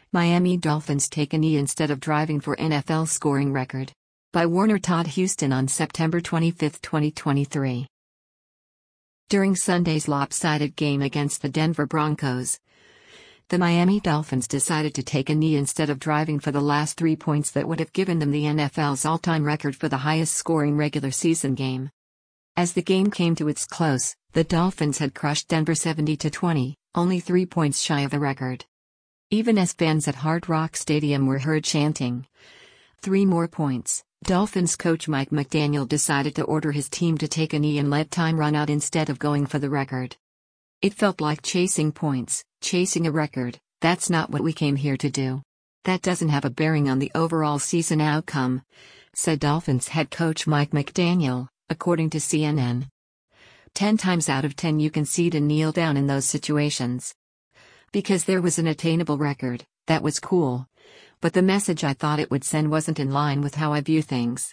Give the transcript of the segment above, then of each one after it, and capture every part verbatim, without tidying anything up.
Miami Dolphins take a knee instead of driving for N F L scoring record. By Warner Todd Houston on September twenty-fifth, twenty twenty-three. During Sunday's lopsided game against the Denver Broncos, the Miami Dolphins decided to take a knee instead of driving for the last three points that would have given them the N F L's all-time record for the highest-scoring regular season game. As the game came to its close, the Dolphins had crushed Denver seventy to twenty, only three points shy of the record. Even as fans at Hard Rock Stadium were heard chanting, "Three more points," Dolphins coach Mike McDaniel decided to order his team to take a knee and let time run out instead of going for the record. "It felt like chasing points, chasing a record. That's not what we came here to do. That doesn't have a bearing on the overall season outcome," said Dolphins head coach Mike McDaniel, according to C N N. Ten times out of ten you concede and kneel down in those situations. Because there was an attainable record, that was cool. But the message I thought it would send wasn't in line with how I view things.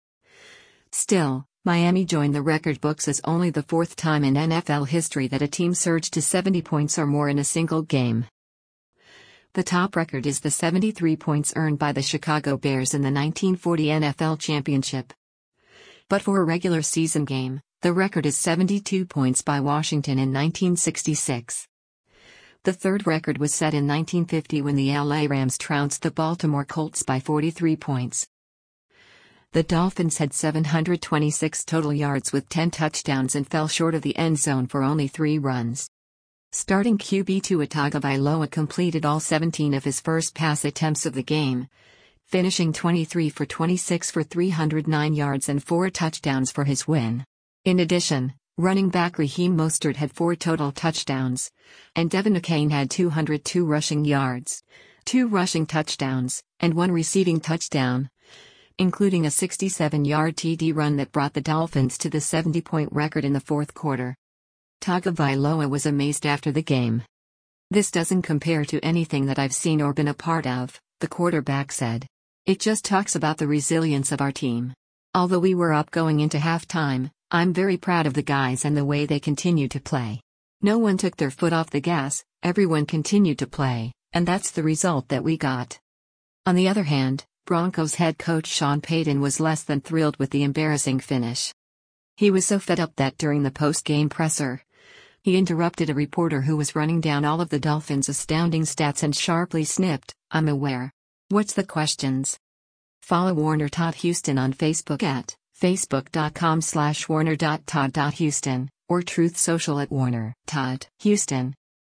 Still, Miami joined the record books as only the fourth time in N F L history that a team surged to seventy points or more in a single game. The top record is the seventy-three points earned by the Chicago Bears in the nineteen forty N F L Championship. But for a regular season game, the record is seventy-two points by Washington in nineteen sixty-six. The third record was set in nineteen fifty when the L A Rams trounced the Baltimore Colts by forty-three points. The Dolphins had seven hundred twenty-six total yards with ten touchdowns and fell short of the end zone for only three runs. Starting Q B Tua Tagovailoa completed all seventeen of his first pass attempts of the game, finishing twenty-three for twenty-six for three hundred nine yards and four touchdowns for his win. In addition, running back Raheem Mostert had four total touchdowns, and Devin Achane had two hundred two rushing yards, two rushing touchdowns, and one receiving touchdown, including a sixty-seven-yard T D run that brought the Dolphins to the seventy-point record in the fourth quarter. Tagovailoa was amazed after the game. "This doesn't compare to anything that I've seen or been a part of," the quarterback said. "It just talks about the resilience of our team. Although we were up going into halftime, I'm very proud of the guys and the way they continue to play. No one took their foot off the gas, everyone continued to play, and that's the result that we got." On the other hand, Broncos head coach Sean Payton was less than thrilled with the embarrassing finish. He was so fed up that during the post-game presser, he interrupted a reporter who was running down all of the Dolphins' astounding stats and sharply snipped, "I'm aware. What's the questions?" Follow Warner Todd Houston on Facebook at facebook.com slash warner.todd.houston, or Truth Social at Warner Todd Houston.